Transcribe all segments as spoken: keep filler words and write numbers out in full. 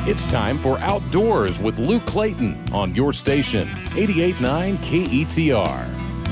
It's time for Outdoors with Luke Clayton on your station, eighty-eight point nine K E T R.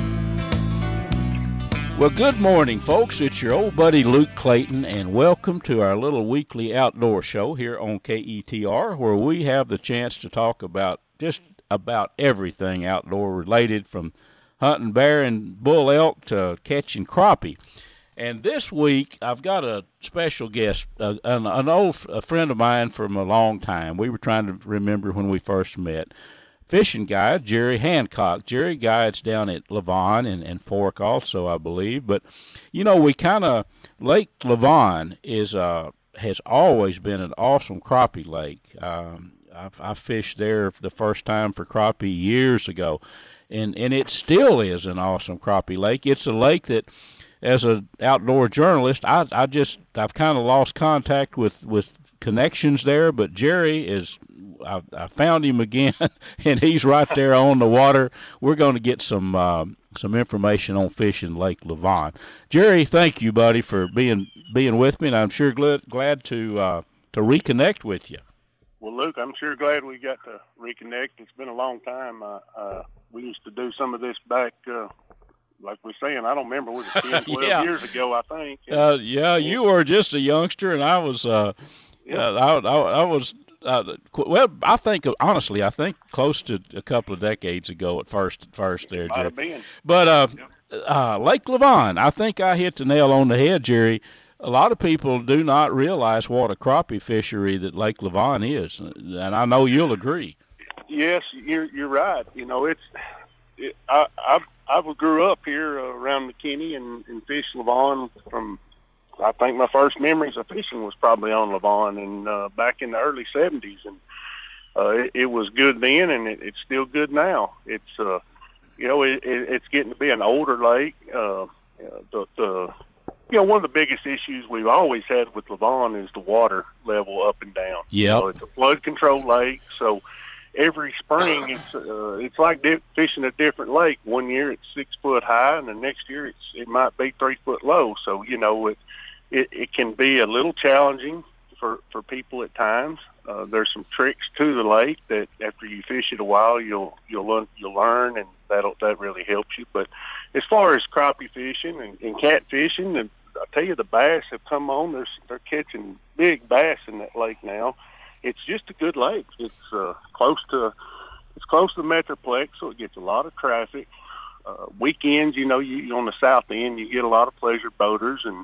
Well, good morning, folks. It's your old buddy Luke Clayton, and welcome to our little weekly outdoor show here on K E T R, where we have the chance to talk about just about everything outdoor related, from hunting bear and bull elk to catching crappie. And this week, I've got a special guest, uh, an, an old a friend of mine from a long time. We were trying to remember when we first met. Fishing guide Jerry Hancock. Jerry guides down at Lavon and, and Fork also, I believe. But, you know, we kind of, Lake Lavon is uh, has always been an awesome crappie lake. Um, I've, I fished there the first time for crappie years ago, and, and it still is an awesome crappie lake. It's a lake that, as an outdoor journalist, I, I just, I've kind of lost contact with, with connections there, but Jerry is, I, I found him again, and he's right there on the water. We're going to get some uh, some information on fishing Lake Lavon. Jerry, thank you, buddy, for being being with me, and I'm sure glad glad to uh, to reconnect with you. Well, Luke, I'm sure glad we got to reconnect. It's been a long time. Uh, uh, we used to do some of this back. Uh, Like we're saying, I don't remember, was it ten, twelve yeah. years ago, I think. Uh, yeah, you were just a youngster, and I was, uh, yeah. uh, I, I, I was, uh, well, I think, honestly, I think close to a couple of decades ago at first, at first there, Might Jerry. have been. But uh, Yep. uh, Lake Lavon, I think I hit the nail on the head, Jerry. A lot of people do not realize what a crappie fishery that Lake Lavon is, and I know you'll agree. Yes, you're you're right. You know, it's it, I I've I grew up here uh, around McKinney and, and fished Lavon from, I think my first memories of fishing was probably on Lavon and uh, back in the early seventies. And uh, it, it was good then, and it, it's still good now. It's, uh, you know, it, it, it's getting to be an older lake. Uh, the, the, you know, one of the biggest issues we've always had with Lavon is the water level up and down. Yeah. So it's a flood control lake, so every spring, it's uh, it's like di- fishing a different lake. One year it's six foot high, and the next year it's it might be three foot low. So you know it it, it can be a little challenging for, for people at times. Uh, there's some tricks to the lake that after you fish it a while, you'll you'll learn you'll learn, and that'll that really helps you. But as far as crappie fishing and, and cat fishing, and I tell you, the bass have come on. They're they're catching big bass in that lake now. It's just a good lake. It's uh, close to it's close to the Metroplex, so it gets a lot of traffic. Uh, weekends, you know, you on the south end, you get a lot of pleasure boaters, and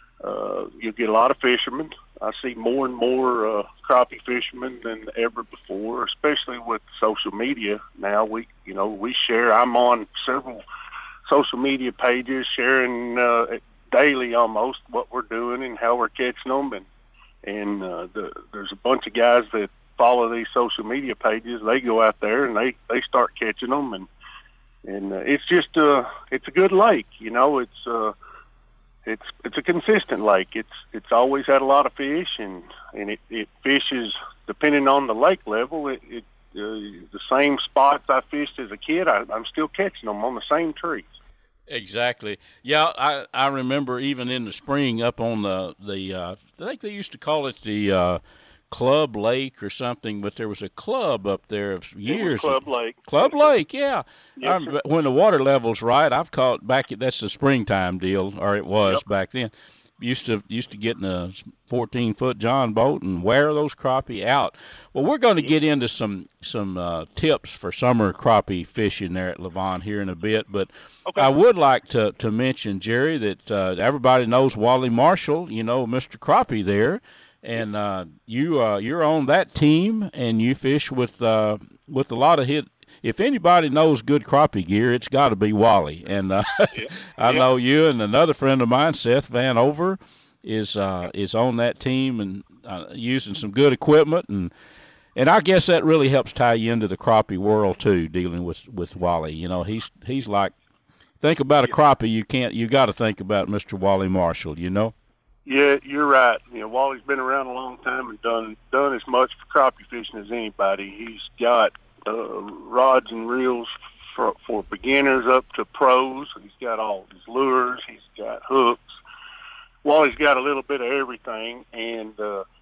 uh, you get a lot of fishermen. I see more and more uh, crappie fishermen than ever before, especially with social media now. We, you know, we share. I'm on several social media pages sharing uh, daily almost what we're doing and how we're catching them, and And uh, the, there's a bunch of guys that follow these social media pages. They go out there and they, they start catching them, and and uh, it's just uh it's a good lake. You know, it's uh it's it's a consistent lake. It's it's always had a lot of fish, and and it, it fishes depending on the lake level. It, it uh, the same spots I fished as a kid, I, I'm still catching them on the same trees. Exactly. Yeah, I, I remember even in the spring up on the, the uh, I think they used to call it the uh, Club Lake or something, but there was a club up there of years. Club Lake. Club Yes, Lake, yeah. Yes, I, when the water level's right, I've caught back at, that's the springtime deal, or it was Yep. back then. Used to used to get in a fourteen foot John boat and wear those crappie out. Well, we're going to get into some some uh, tips for summer crappie fishing there at Lavon here in a bit, but Okay. I would like to, to mention, Jerry, that uh, everybody knows Wally Marshall, you know, Mister Crappie there, and uh, you uh, you're on that team, and you fish with uh, with a lot of hit. If anybody knows good crappie gear, it's got to be Wally. And uh, Yeah. I Yeah. know you and another friend of mine, Seth Van Over, is uh, is on that team and uh, using some good equipment. And and I guess that really helps tie you into the crappie world too, dealing with, with Wally. You know, he's he's like, think about a crappie, you can't you got to think about Mister Wally Marshall. You know. Yeah, you're right. You know, Wally's been around a long time and done done as much for crappie fishing as anybody. He's got uh, rods and reels for, for beginners up to pros. He's got all his lures. He's got hooks. Wally's got a little bit of everything. And uh,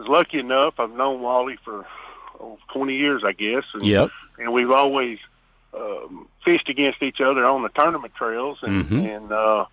was lucky enough. I've known Wally for oh, twenty years, I guess. And, yep. and we've always um, fished against each other on the tournament trails. And, mm-hmm. and uh,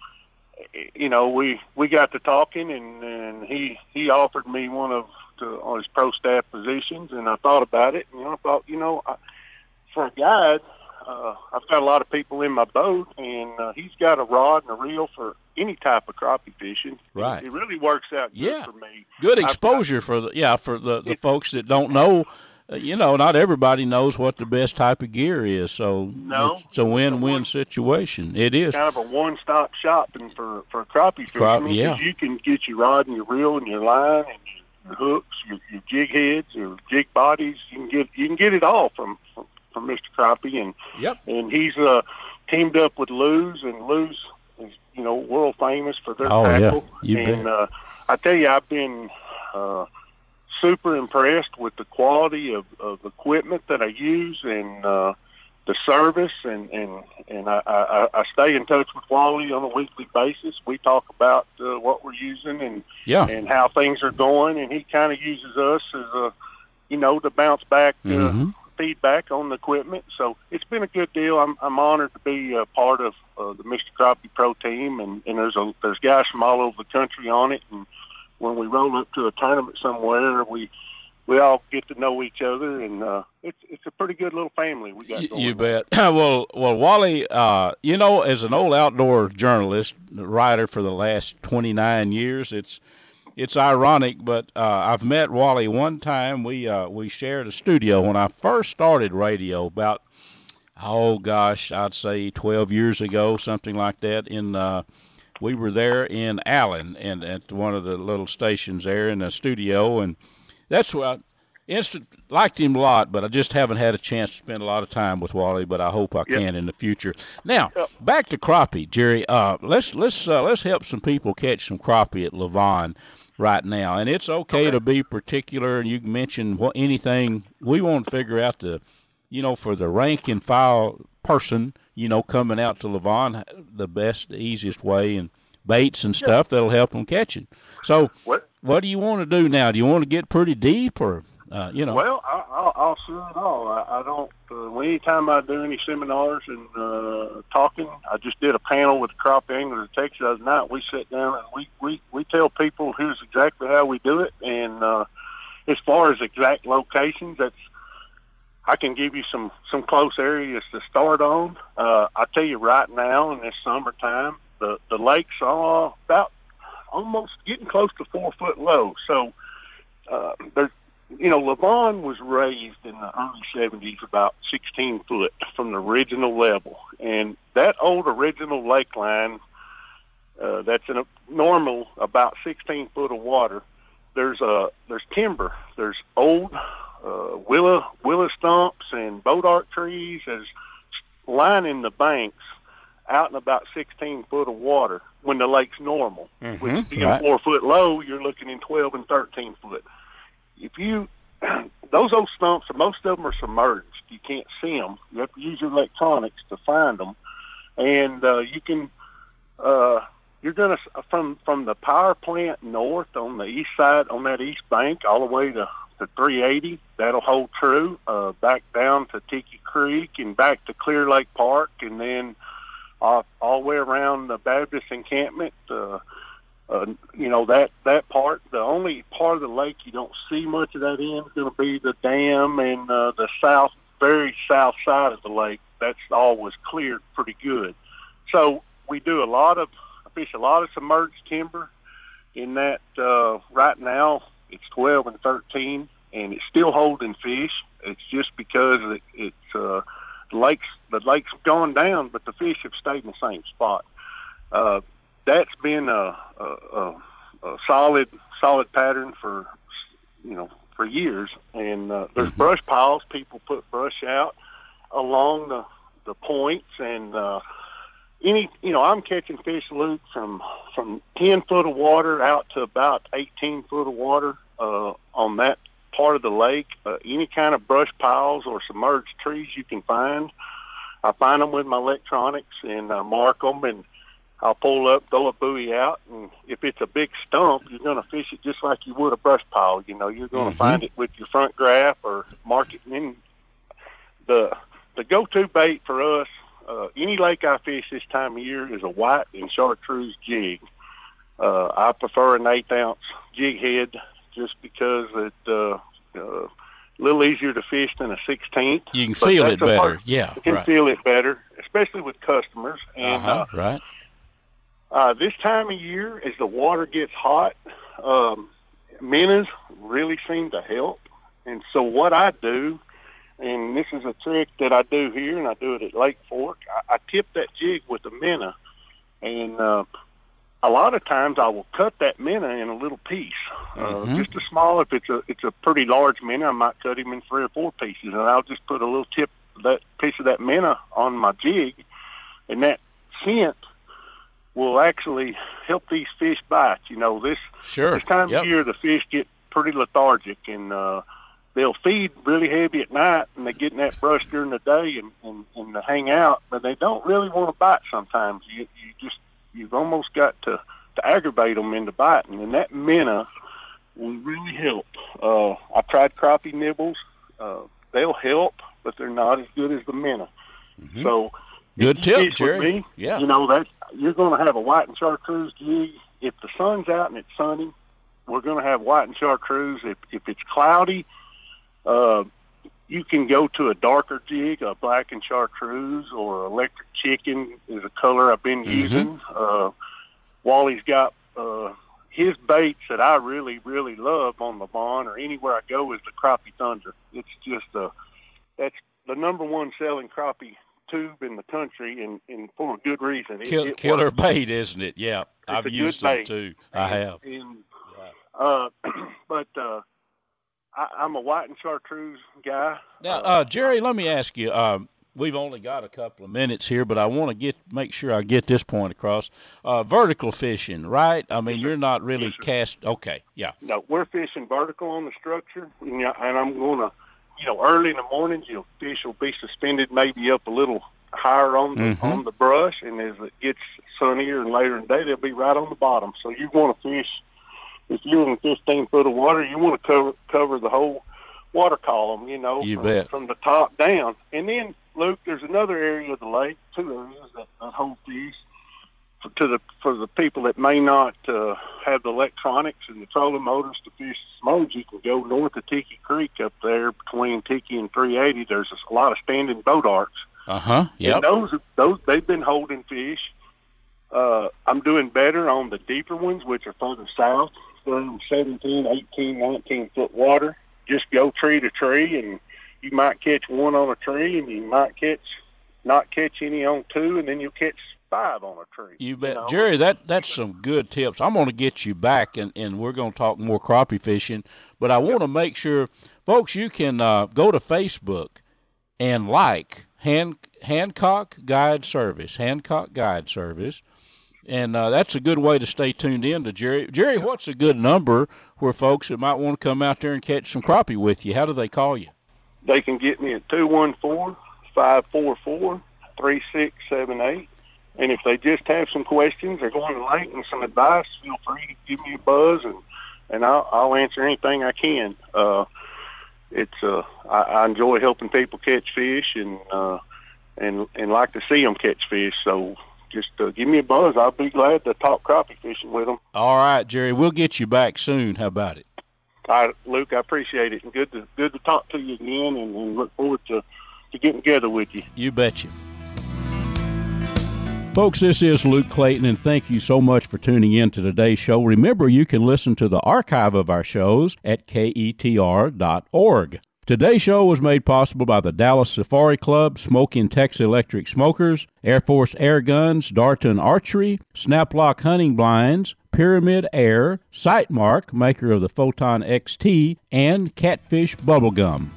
you know, we, we got to talking, and, and he, he offered me one of the, on his pro staff positions, and I thought about it. And I thought, you know, I, for a guide, uh, I've got a lot of people in my boat, and uh, he's got a rod and a reel for any type of crappie fishing. Right. It, it really works out good yeah. for me. Good exposure for the yeah for the, the it, folks that don't know. Uh, you know, not everybody knows what the best type of gear is, so no, it's, it's a win-win situation. It is kind of a one-stop shopping for for crappie fishing. Crop, yeah. You can get your rod and your reel and your line and your hooks, your, your jig heads, your jig bodies. You can get you can get it all from from, from Mister Crappie, and yep. and he's uh, teamed up with Lou's, and Lou's is you know world famous for their oh, tackle. Yeah. You and bet. Uh, I tell you, I've been uh, super impressed with the quality of, of equipment that I use, and uh, the service, and and and I, I, I stay in touch with Wally on a weekly basis. We talk about uh, what we're using and yeah. and how things are going, and he kind of uses us as a you know to bounce back uh, mm-hmm. feedback on the equipment. So it's been a good deal. I'm I'm honored to be a part of uh, the Mister Crappie Pro team, and, and there's a there's guys from all over the country on it, and when we roll up to a tournament somewhere, we we all get to know each other, and uh, it's it's a pretty good little family we got going. You bet. well, well, Wally, uh, you know, as an old outdoor journalist, writer for the last twenty-nine years, it's it's ironic, but uh, I've met Wally one time. We uh, we shared a studio when I first started radio about, oh gosh, I'd say twelve years ago, something like that. In uh, we were there in Allen, and at one of the little stations there in the studio, and that's where I instant liked him a lot, but I just haven't had a chance to spend a lot of time with Wally. But I hope I Yep. can in the future. Now, Yep. back to crappie, Jerry. Uh, let's let's uh, let's help some people catch some crappie at Levon right now, and it's okay, Okay. to be particular. And you can mention what anything we want to figure out the, you know, for the rank and file person, you know, coming out to Levon, the best, the easiest way, and baits and stuff that'll help them catch it. So, What? what do you want to do now? Do you want to get pretty deep, or uh, you know? Well, I, I'll, I'll sure it all. I, I don't. Uh, well, anytime I do any seminars and uh, talking, I just did a panel with the crop anglers in Texas the other night. We sit down and we, we, we tell people here's exactly how we do it. And uh, as far as exact locations, that's I can give you some some close areas to start on. Uh, I tell you right now in this summertime, the the lakes are about almost getting close to four foot low. So uh, there's. You know, Levon was raised in the early seventies about sixteen foot from the original level. And that old original lake line, uh, that's in a normal about sixteen foot of water, there's a, there's timber. There's old uh, willow, willow stumps and bodark trees as lining the banks out in about sixteen foot of water when the lake's normal. Mhm, Which being right. four foot low, you're looking in twelve and thirteen foot. If you, those old stumps, most of them are submerged. You can't see them. You have to use your electronics to find them. And uh, you can, uh, you're going to, from, from the power plant north on the east side, on that east bank, all the way to, to three eighty, that'll hold true, uh, back down to Tiki Creek and back to Clear Lake Park, and then uh, all the way around the Baptist encampment, uh, Uh, you know, that, that part, the only part of the lake you don't see much of that in is going to be the dam and uh, the south, very south side of the lake. That's all was cleared pretty good. So we do a lot of, I fish a lot of submerged timber in that uh, right now it's twelve and thirteen, and it's still holding fish. It's just because it, it's, uh, the lake's, the lake's gone down, but the fish have stayed in the same spot. Uh, That's been a, a, a, a solid, solid pattern for, you know, for years. And uh, there's Mm-hmm. brush piles. People put brush out along the the points, and uh, any, you know, I'm catching fish, Luke, from from ten foot of water out to about eighteen foot of water uh, on that part of the lake. Uh, any kind of brush piles or submerged trees you can find, I find them with my electronics and uh, mark them and. I'll pull up, throw a buoy out, and if it's a big stump, you're going to fish it just like you would a brush pile. You know, you're going to Mm-hmm. find it with your front graph or mark it in. The the go-to bait for us, uh, any lake I fish this time of year, is a white and chartreuse jig. Uh, I prefer an eighth ounce jig head just because it's uh, uh, a little easier to fish than a sixteenth. You can feel it better. Part, yeah, you can right. feel it better, especially with customers. And uh-huh, uh, right. Uh, this time of year, as the water gets hot, um, minnows really seem to help. And so what I do, and this is a trick that I do here, and I do it at Lake Fork, I, I tip that jig with a minnow. And uh, a lot of times I will cut that minnow in a little piece, uh, Mm-hmm. just a small. If it's a it's a pretty large minnow, I might cut him in three or four pieces, and I'll just put a little tip of that piece of that minnow on my jig, and that scent will actually help these fish bite. You know, this Sure. this time Yep. of year, the fish get pretty lethargic, and uh, they'll feed really heavy at night, and they get in that brush during the day and, and, and they hang out, but they don't really want to bite sometimes. You, you just, you've almost got to, to aggravate them into biting, and that minnow will really help. Uh, I tried crappie nibbles. Uh, they'll help, but they're not as good as the minnow. Mm-hmm. So, Good if you tip, fish Jerry. with me, Yeah. you know, that's, you're going to have a white and chartreuse jig. If the sun's out and it's sunny, we're going to have white and chartreuse. If, if it's cloudy, uh, you can go to a darker jig, a black and chartreuse, or electric chicken is a color I've been Mm-hmm. using. Uh, Wally's got uh, his baits that I really, really love on the Vaughn or anywhere I go is the crappie thunder. It's just a, that's the number one selling crappie tube in the country, and, and for a good reason. It, Kill, it killer works. bait, isn't it? Yeah, It's I've a good used them bait. too. I have. And, uh, but uh, I, I'm a white and chartreuse guy. Now, uh, Jerry, let me ask you. Um, we've only got a couple of minutes here, but I want to get make sure I get this point across. Uh, vertical fishing, right? I mean, you're not really Yes, sir. cast. Okay, yeah. No, we're fishing vertical on the structure, and, y- and I'm going to, you know, early in the mornings, your fish will be suspended maybe up a little higher on the Mhm. on the brush, and as it gets sunnier and later in the day, they'll be right on the bottom. So you want to fish, if you're in fifteen foot of water, you want to cover cover the whole water column, you know, You from, bet. from the top down. And then, Luke, there's another area of the lake, two areas that, that hold fish. For, to the for the people that may not uh, have the electronics and the trolling motors to fish smokes, you can go north of Tiki Creek up there between Tiki and three eighty. There's a lot of standing boat arcs. Uh huh. Yep. And those those they've been holding fish. Uh, I'm doing better on the deeper ones, which are further south, from seventeen, eighteen, nineteen foot water. Just go tree to tree, and you might catch one on a tree, and you might catch not catch any on two, and then you'll catch five on a tree. You bet, know? Jerry. That that's some good tips. I'm going to get you back, and, and we're going to talk more crappie fishing. But I want to make sure, folks, you can uh, go to Facebook and like Han, Hancock Guide Service, Hancock Guide Service, and uh, that's a good way to stay tuned in to Jerry. Jerry, what's a good number where folks that might want to come out there and catch some crappie with you? How do they call you? They can get me at two one four, five four four, three six seven eight. And if they just have some questions or going to the lake and some advice, feel free to give me a buzz, and, and I'll, I'll answer anything I can. Uh, it's uh, I, I enjoy helping people catch fish, and uh, and and like to see them catch fish. So just uh, give me a buzz. I'll be glad to talk crappie fishing with them. All right, Jerry, we'll get you back soon. How about it? All right, Luke, I appreciate it, and good to good to talk to you again, and, and look forward to, to getting together with you. You betcha. Folks, this is Luke Clayton, and thank you so much for tuning in to today's show. Remember, you can listen to the archive of our shows at K E T R dot org. Today's show was made possible by the Dallas Safari Club, Smoking Texas Electric Smokers, Air Force Air Guns, Darton Archery, Snaplock Hunting Blinds, Pyramid Air, Sightmark, maker of the Photon X T, and Catfish Bubblegum.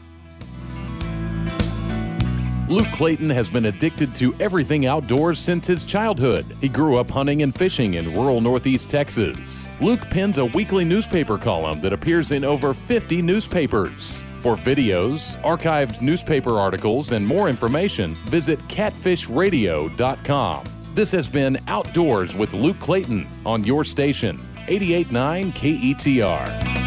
Luke Clayton has been addicted to everything outdoors since his childhood. He grew up hunting and fishing in rural Northeast Texas. Luke pens a weekly newspaper column that appears in over fifty newspapers. For videos, archived newspaper articles, and more information, visit catfish radio dot com. This has been Outdoors with Luke Clayton on your station, eighty-eight point nine K E T R.